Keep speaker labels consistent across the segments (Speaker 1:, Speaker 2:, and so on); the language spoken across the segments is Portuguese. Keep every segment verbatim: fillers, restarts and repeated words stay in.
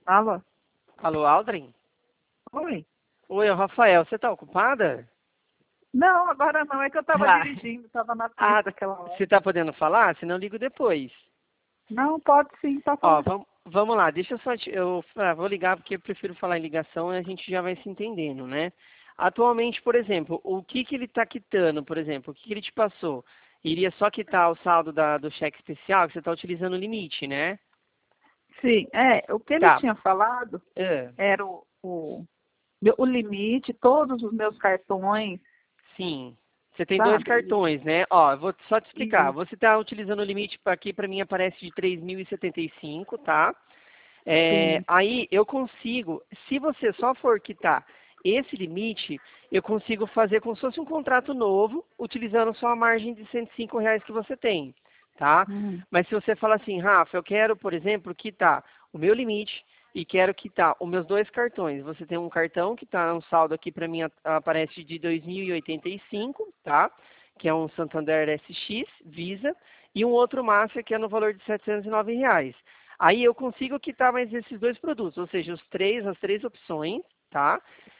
Speaker 1: Alô?
Speaker 2: Alô, Aldrin?
Speaker 1: Oi?
Speaker 2: Oi, é o Rafael. Você tá ocupada?
Speaker 1: Não, agora não. É que eu estava
Speaker 2: Ah,
Speaker 1: dirigindo, estava na
Speaker 2: ah,
Speaker 1: pista aquela hora.
Speaker 2: você tá podendo falar? Senão eu ligo depois.
Speaker 1: Não, pode sim, tá
Speaker 2: Ó,
Speaker 1: falando.
Speaker 2: vamos, vamos lá. Deixa eu só... te- Eu ah, vou ligar porque eu prefiro falar em ligação e a gente já vai se entendendo, né? Atualmente, por exemplo, o que que ele tá quitando, por exemplo? O que que ele te passou? Iria só quitar o saldo da, do cheque especial, que você tá utilizando o limite, né?
Speaker 1: Sim, é, o que ele
Speaker 2: Tá.
Speaker 1: tinha falado
Speaker 2: É,
Speaker 1: era o, o, meu- o limite, todos os meus cartões,
Speaker 2: sim. Você tem dois
Speaker 1: sabe?
Speaker 2: cartões, né? Ó, eu vou só te explicar.
Speaker 1: E,
Speaker 2: Você está utilizando o limite pra- aqui, para mim aparece de três mil e setenta e cinco, tá? É,
Speaker 1: sim.
Speaker 2: aí eu consigo, se você só for quitar esse limite, eu consigo fazer como se fosse um contrato novo, utilizando só a margem de cento e cinco reais que você tem, tá?
Speaker 1: Hum,
Speaker 2: Mas se você fala assim, Rafa, eu quero, por exemplo, quitar o meu limite e quero quitar os meus dois cartões. Você tem um cartão que está um saldo aqui para mim a- aparece de dois mil e oitenta e cinco, tá? Que é um Santander S X Visa e um outro Master que é no valor de setecentos e nove reais. Aí eu consigo quitar mais esses dois produtos, ou seja, os três, as três opções, tá?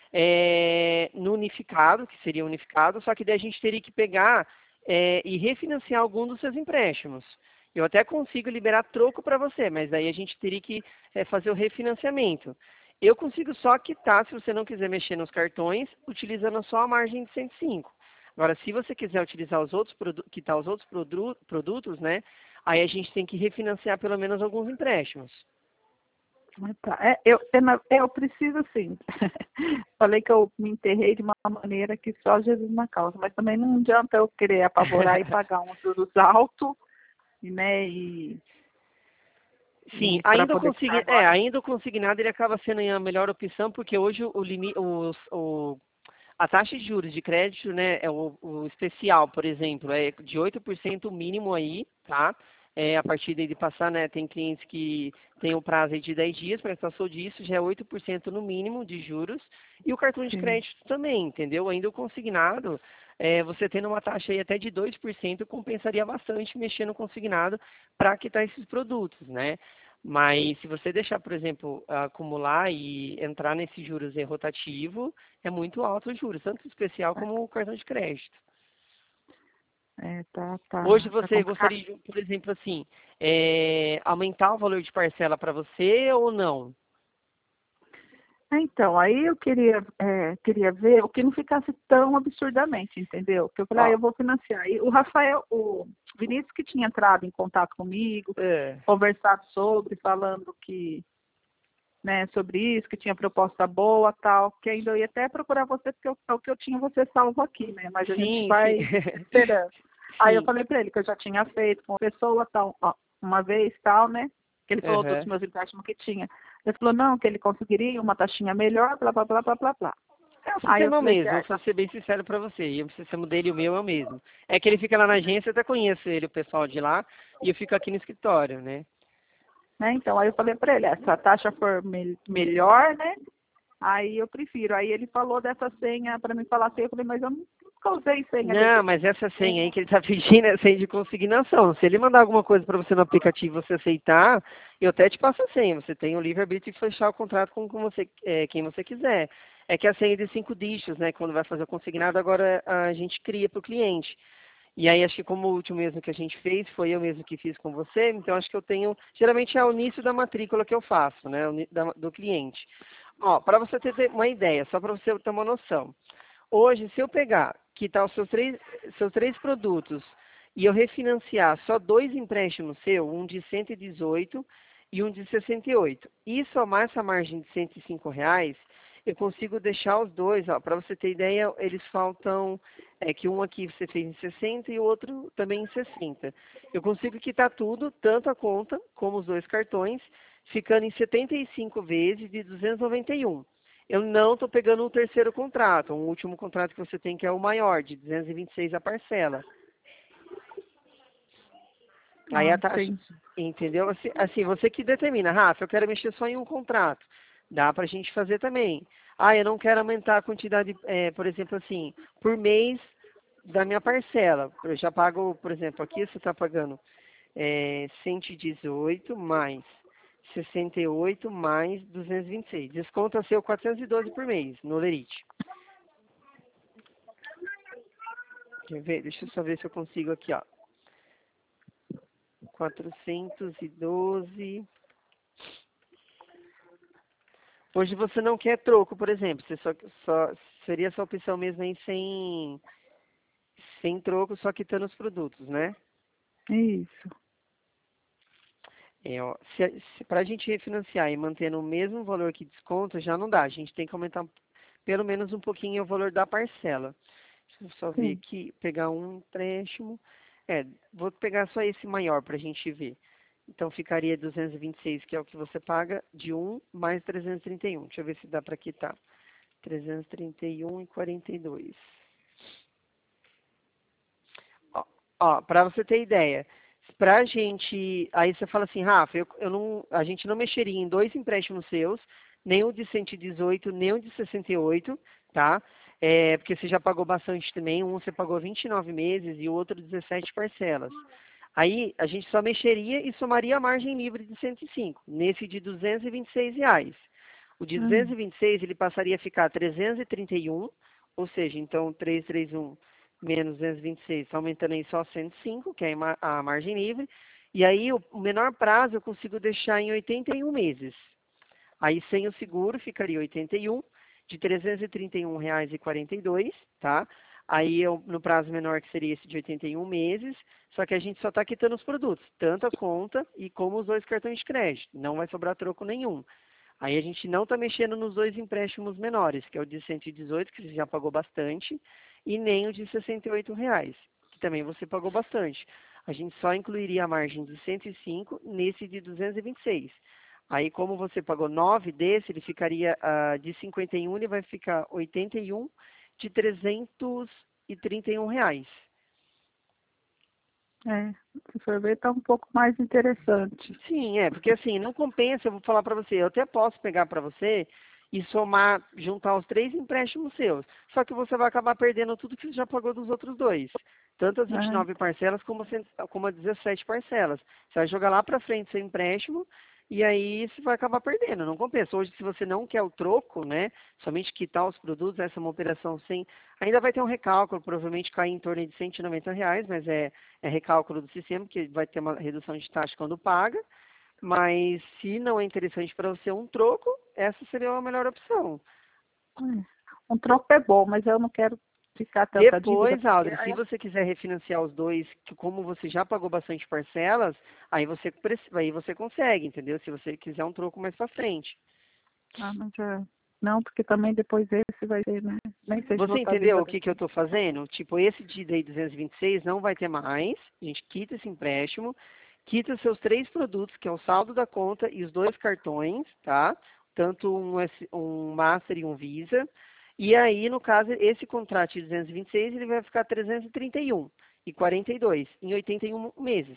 Speaker 2: É, no unificado, que seria unificado, só que daí a gente teria que pegar é, e refinanciar algum dos seus empréstimos. Eu até consigo liberar troco para você, mas aí a gente teria que é, fazer o refinanciamento. Eu consigo só quitar, se você não quiser mexer nos cartões, utilizando só a margem de cento e cinco. Agora, se você quiser utilizar os outros produ- quitar os outros produ- produtos, né? Aí a gente tem que refinanciar pelo menos alguns empréstimos.
Speaker 1: ah, tá. É, eu, eu, na- eu preciso sim. Falei que eu me enterrei de uma maneira que só Jesus na causa, mas também não adianta eu querer apavorar e pagar um juros alto, né? E,
Speaker 2: Sim,
Speaker 1: e para
Speaker 2: ainda o,
Speaker 1: poder quitar
Speaker 2: consign... é,
Speaker 1: agora.
Speaker 2: ainda o consignado ele acaba sendo a melhor opção, porque hoje o limi... o... o- a taxa de juros de crédito, né, é o, o especial, por exemplo, é de oito por cento mínimo aí, tá? É, a partir daí de passar, né, tem clientes que têm o prazo aí de dez dias para passou disso, já é oito por cento no mínimo de juros, e o cartão de
Speaker 1: Sim.
Speaker 2: crédito também, entendeu? Ainda o consignado, é, você tendo uma taxa aí até de dois por cento compensaria bastante mexer no consignado para quitar esses produtos, né? Mas se você deixar, por exemplo, acumular e entrar nesse juros aí rotativo, é muito alto os juros, tanto o especial como o cartão de crédito.
Speaker 1: É, tá,
Speaker 2: Hoje
Speaker 1: tá, tá
Speaker 2: você
Speaker 1: complicado.
Speaker 2: gostaria de, por exemplo, assim, é, aumentar o valor de parcela para você ou não?
Speaker 1: Então, aí eu queria, é, queria ver o que não ficasse tão absurdamente, entendeu? Porque eu falei, ah,
Speaker 2: Ó,
Speaker 1: eu vou financiar. E o Rafael, o Vinícius que tinha entrado em contato comigo,
Speaker 2: é,
Speaker 1: conversado sobre, falando que, né, sobre isso, que tinha proposta boa, tal, que ainda eu ia até procurar você, porque eu, é o que eu tinha você salvo aqui, né? Mas a gente
Speaker 2: sim, sim,
Speaker 1: vai esperando. Aí eu
Speaker 2: sim,
Speaker 1: falei para ele que eu já tinha feito com uma pessoa, tal, ó, uma vez, tal, né? Que ele falou dos
Speaker 2: aham.
Speaker 1: meus empréstimos que tinha. Ele falou, não, que ele conseguiria uma taxinha melhor, blá, blá, blá, blá, blá, blá.
Speaker 2: É o
Speaker 1: Aí eu
Speaker 2: sistema
Speaker 1: falei assim,
Speaker 2: mesmo,
Speaker 1: ah,
Speaker 2: vou
Speaker 1: tá.
Speaker 2: ser bem sincero para você. E o sistema dele e o meu é o mesmo. É que ele fica lá na agência, eu até conheço ele, o pessoal de lá, e eu fico aqui no escritório, né?
Speaker 1: Né? Então, aí eu falei para ele, se a taxa for me melhor, né? Aí eu prefiro. Aí ele falou dessa senha para me falar assim, eu falei, mas eu nunca usei senha desse
Speaker 2: Não, mas essa senha aí que ele está pedindo é senha de consignação. Se ele mandar alguma coisa para você no aplicativo e você aceitar, eu até te passo a senha. Você tem o livre-arbítrio de fechar o contrato com, com você, é, quem você quiser. É que a senha é de cinco dígitos, né? Quando vai fazer o consignado, agora a gente cria para o cliente. E aí acho que como o último mesmo que a gente fez, foi eu mesmo que fiz com você, então acho que eu tenho, geralmente é o início da matrícula que eu faço, né? O ni- da- do cliente. Ó, para você ter uma ideia, só para você ter uma noção. Hoje, se eu pegar, quitar os seus três, seus três produtos e eu refinanciar só dois empréstimos seus, um de cento e dezoito e um de sessenta e oito, e somar essa margem de cento e cinco reais, eu consigo deixar os dois, ó, para você ter ideia, eles faltam, é que um aqui você fez em sessenta e o outro também em sessenta. Eu consigo quitar tudo, tanto a conta como os dois cartões, ficando em setenta e cinco vezes de duzentos e noventa e um. Eu não estou pegando um terceiro contrato, um último contrato que você tem que é o maior, de duzentos e vinte e seis a parcela. Aí
Speaker 1: Ah,
Speaker 2: a taxa,
Speaker 1: entendi.
Speaker 2: entendeu? Assim, assim, você que determina, Rafa, eu quero mexer só em um contrato. Dá para a gente fazer também. Ah, eu não quero aumentar a quantidade, é, por exemplo, assim, por mês da minha parcela. Eu já pago, por exemplo, aqui você está pagando é, cento e dezoito mais sessenta e oito mais duzentos e vinte e seis. Desconta seu quatrocentos e doze por mês no Lerite. Quer ver? Deixa eu só ver se eu consigo aqui, ó. quatrocentos e doze. Hoje você não quer troco, por exemplo. Você só, só seria essa opção mesmo aí sem, sem troco, só quitando os produtos, né?
Speaker 1: Isso.
Speaker 2: É, ó, se, se, para a gente refinanciar e manter o mesmo valor que desconto, já não dá. A gente tem que aumentar pelo menos um pouquinho o valor da parcela. Deixa eu só ver
Speaker 1: Sim.
Speaker 2: aqui, pegar um empréstimo. É, vou pegar só esse maior para a gente ver. Então ficaria duzentos e vinte e seis, que é o que você paga, de um mais trezentos e trinta e um. Deixa eu ver se dá para quitar. trezentos e trinta e um e quarenta e dois. Ó, ó para você ter ideia, para a gente, aí você fala assim, Rafa, eu, eu não, a gente não mexeria em dois empréstimos seus, nem o de cento e dezoito, nem o de sessenta e oito, tá? É, porque você já pagou bastante também, um você pagou vinte e nove meses e o outro dezessete parcelas. Aí a gente só mexeria e somaria a margem livre de cento e cinco, nesse de duzentos e vinte e seis reais. O de duzentos e
Speaker 1: Hum.
Speaker 2: vinte e seis ele passaria a ficar trezentos e trinta e um, ou seja, então trezentos e trinta e um menos duzentos e vinte e seis, está aumentando aí só cento e cinco, que é a margem livre. E aí o menor prazo eu consigo deixar em oitenta e um meses. Aí sem o seguro ficaria oitenta e um, de trezentos e trinta e um reais e quarenta e dois, tá? Aí eu, no prazo menor que seria esse de oitenta e um meses, só que a gente só está quitando os produtos, tanto a conta e como os dois cartões de crédito. Não vai sobrar troco nenhum. Aí a gente não está mexendo nos dois empréstimos menores, que é o de cento e dezoito, que você já pagou bastante, e nem o de sessenta e oito reais, que também você pagou bastante. A gente só incluiria a margem de cento e cinco nesse de duzentos e vinte e seis. Aí, como você pagou nove desse, ele ficaria uh, de cinquenta e um, ele vai ficar oitenta e um de trezentos e trinta e um reais.
Speaker 1: É, se for ver, tá um pouco mais interessante.
Speaker 2: Sim, é, porque assim, não compensa, eu vou falar para você, eu até posso pegar para você e somar, juntar os três empréstimos seus, só que você vai acabar perdendo tudo que você já pagou dos outros dois, tanto as vinte e nove
Speaker 1: É.
Speaker 2: parcelas como, como as dezessete parcelas. Você vai jogar lá para frente seu empréstimo e aí você vai acabar perdendo, não compensa. Hoje, se você não quer o troco, né, somente quitar os produtos, essa é uma operação sem, ainda vai ter um recálculo, provavelmente cair em torno de cento e noventa reais, mas é, é recálculo do sistema, que vai ter uma redução de taxa quando paga. Mas se não é interessante para você um troco, essa seria a melhor opção.
Speaker 1: É. Um troco é bom, mas eu não quero ficar tanta dívida.
Speaker 2: Depois,
Speaker 1: Porque
Speaker 2: Aldra,
Speaker 1: aí
Speaker 2: se você quiser refinanciar os dois, que como você já pagou bastante parcelas, aí você, aí você consegue, entendeu? Se você quiser um troco mais para frente.
Speaker 1: Ah, mas é... Não, porque também depois esse vai ser, né? Nem sei se vou
Speaker 2: Você
Speaker 1: estar
Speaker 2: entendeu
Speaker 1: viva
Speaker 2: o que, que eu
Speaker 1: depois.
Speaker 2: estou fazendo? Tipo, esse de daí duzentos e vinte e seis não vai ter mais. A gente quita esse empréstimo, quita seus três produtos, que é o saldo da conta e os dois cartões, tá? Tanto um, um Master e um Visa. E aí, no caso, esse contrato de duzentos e vinte e seis, ele vai ficar trezentos e trinta e um e quarenta e dois em oitenta e um meses.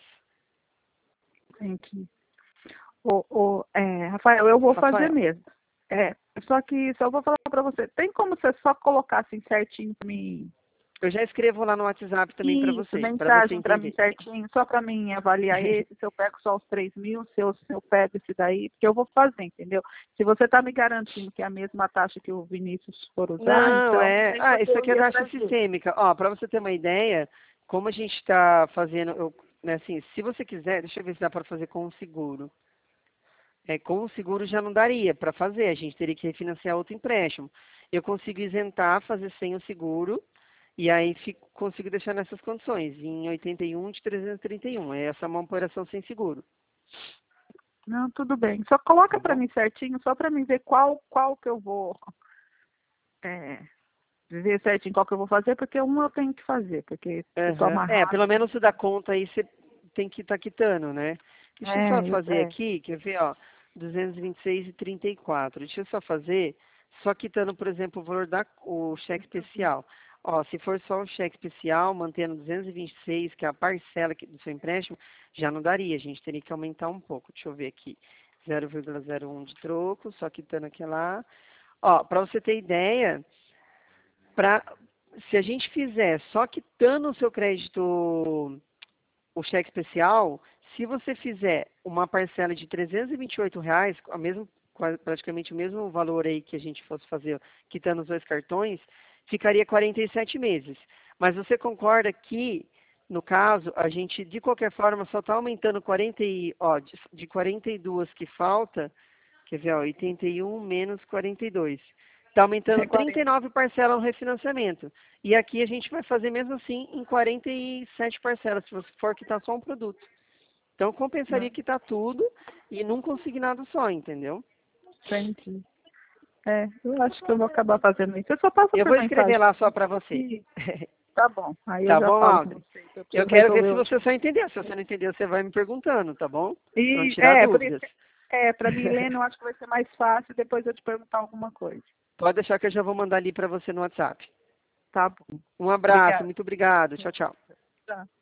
Speaker 1: Entendi. O, o, é, Rafael, eu vou fazer
Speaker 2: Rafael,
Speaker 1: mesmo. É, só que só vou falar para você. Tem como você só colocar assim certinho para mim?
Speaker 2: eu já escrevo lá no WhatsApp também para
Speaker 1: Isso,
Speaker 2: você, para você
Speaker 1: mensagem para mim
Speaker 2: entender.
Speaker 1: certinho, só para mim avaliar esse, se eu pego só os três mil, se eu, se eu pego esse daí, porque eu vou fazer, entendeu? Se você está me garantindo que é a mesma taxa que o Vinícius for usar,
Speaker 2: Não,
Speaker 1: então não
Speaker 2: é.
Speaker 1: tem
Speaker 2: Ah,
Speaker 1: por que
Speaker 2: isso
Speaker 1: eu
Speaker 2: aqui é
Speaker 1: ir
Speaker 2: taxa
Speaker 1: atrás dele.
Speaker 2: sistêmica. Ó, para você ter uma ideia, como a gente está fazendo, eu, né, assim, se você quiser, deixa eu ver se dá para fazer com o seguro. É, com o seguro já não daria para fazer, a gente teria que refinanciar outro empréstimo. Eu consigo isentar, fazer sem o seguro, e aí fico, consigo deixar nessas condições, em oitenta e um de trezentos e trinta e um. Essa é uma operação sem seguro,
Speaker 1: Não, tudo bem. Só coloca
Speaker 2: tá
Speaker 1: para
Speaker 2: bom?
Speaker 1: mim certinho, só para mim ver qual, qual que eu vou é, ver certinho qual que eu vou fazer, porque um eu tenho que fazer, porque eu tô
Speaker 2: Aham. É,
Speaker 1: amarrada.
Speaker 2: pelo menos se dá conta aí, você tem que estar quitando, né? Deixa eu só
Speaker 1: É, eu,
Speaker 2: fazer
Speaker 1: é.
Speaker 2: aqui, quer ver, ó, duzentos e vinte e seis e trinta e quatro. Deixa eu só fazer, só quitando, por exemplo, o valor da o cheque especial. Ó, se for só o cheque especial, mantendo duzentos e vinte e seis, que é a parcela que- do seu empréstimo, já não daria, a gente teria que aumentar um pouco. Deixa eu ver aqui, zero vírgula zero um de troco, só quitando aquela. Ó, para você ter ideia, pra, se a gente fizer só quitando o seu crédito, o cheque especial, se você fizer uma parcela de trezentos e vinte e oito reais, a mesmo, praticamente o mesmo valor aí que a gente fosse fazer, quitando os dois cartões, ficaria quarenta e sete meses. Mas você concorda que, no caso, a gente, de qualquer forma, só está aumentando quarenta e, ó, de, de quarenta e duas que falta, quer ver, ó, oitenta e um menos quarenta e dois. Está aumentando
Speaker 1: É quarenta.
Speaker 2: trinta e nove parcelas no refinanciamento. E aqui a gente vai fazer mesmo assim em quarenta e sete parcelas, se você for quitar só um produto. Então compensaria
Speaker 1: Não,
Speaker 2: quitar tudo e num consignado só, entendeu?
Speaker 1: entendi. É, eu acho que eu vou acabar fazendo isso. Eu só passo
Speaker 2: Eu
Speaker 1: por
Speaker 2: vou escrever
Speaker 1: mensagem
Speaker 2: lá só
Speaker 1: isso
Speaker 2: para você.
Speaker 1: aqui. Tá bom. Aí eu
Speaker 2: Tá
Speaker 1: já
Speaker 2: bom,
Speaker 1: falo com
Speaker 2: Alden?
Speaker 1: você. Eu
Speaker 2: Eu
Speaker 1: preciso
Speaker 2: quero ver
Speaker 1: resolver
Speaker 2: se
Speaker 1: o.
Speaker 2: você só entendeu. Se você não entendeu, você vai me perguntando, tá bom? Pra não
Speaker 1: E
Speaker 2: tirar
Speaker 1: é, por isso
Speaker 2: dúvidas.
Speaker 1: que, é, para mim, lendo, eu acho que vai ser mais fácil depois eu te perguntar alguma coisa.
Speaker 2: Pode deixar que eu já vou mandar ali para você no WhatsApp.
Speaker 1: Tá bom.
Speaker 2: Um abraço,
Speaker 1: Obrigada.
Speaker 2: muito obrigado. Tchau, tchau.
Speaker 1: Tá.